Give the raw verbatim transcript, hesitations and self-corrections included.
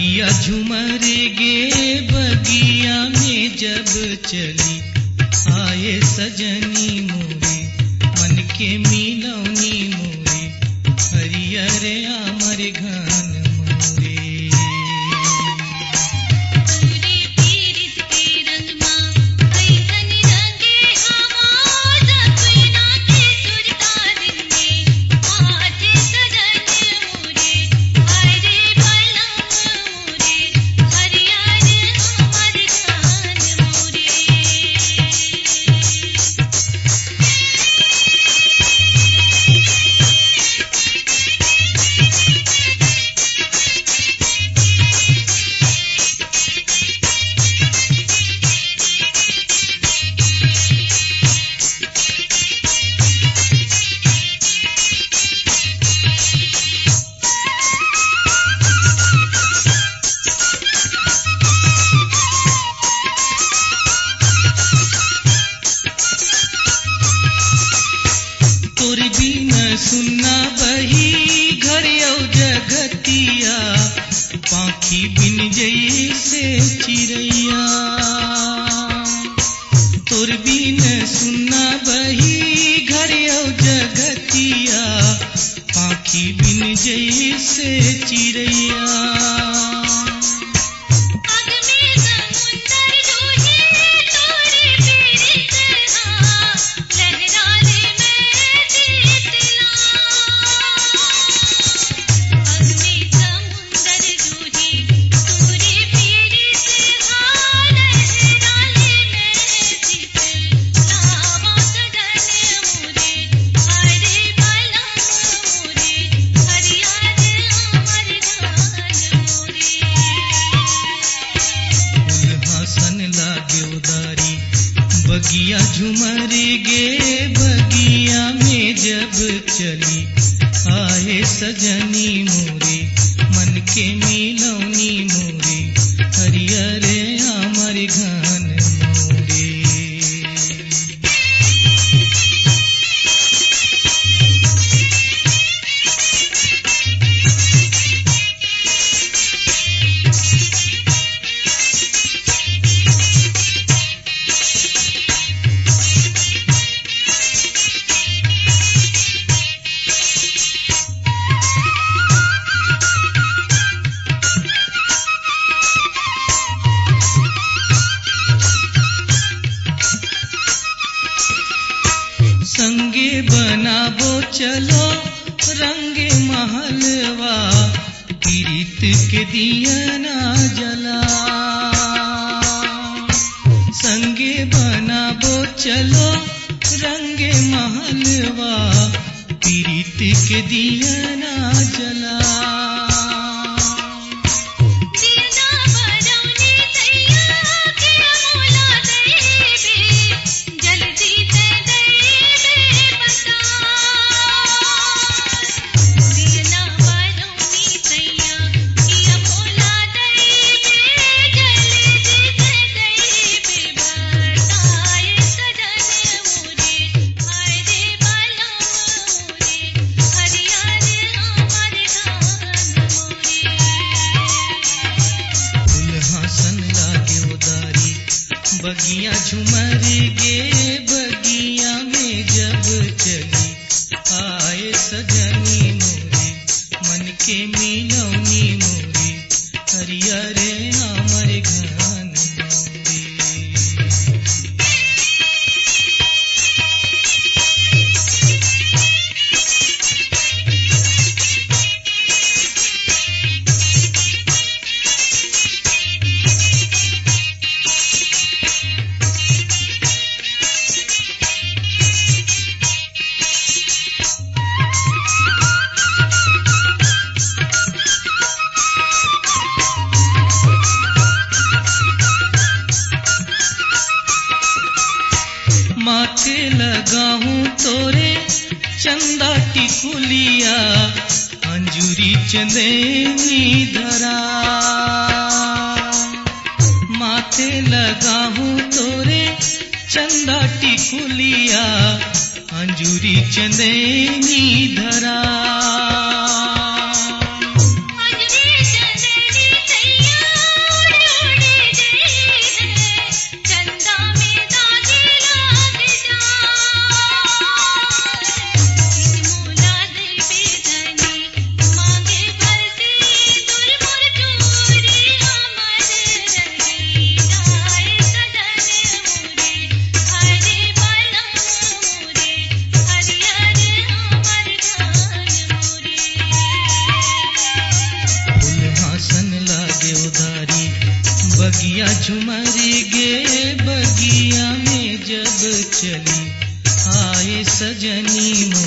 बगिया झूमर गे बगिया में जब चली, आए सजनी मोरे मन के मिलौनी मोरे, हरियर आमर घन मोरे। सुनना बही घर औ जगतिया, पाखी बिन जैसे चिड़ैया। तोर बिन सुनना बही घर औ जगतिया, पाखी बिन जैसे चिड़ैया। बगिया झूमर गे बगिया में जब चली, आए सजनी मोरे मन के मिलौनी मोरे, हरियर आमर घन मोरे। संगे बनाबो चलो रंगे महलवा, पीरित के दिया ना जला। संगे बनाबो चलो रंगे महलवा, पीरित के दिया ना जला। बगिया झूमर गे बगिया में जब चली, आए सजनी मोरे मन के मिलौनी मोरे, हरियर आमर घन मोरे। माथे लगाऊं तोरे चंदा टिकुलिया, अंजूरी चंदेनी धरा। माथे लगाऊं तोरे चंदा टिकुलिया, अंजूरी चंदेनी धरा। अंजूरी चंदेनी देवदारी बगिया झुमर गे बगिया में जब चली आए सजनी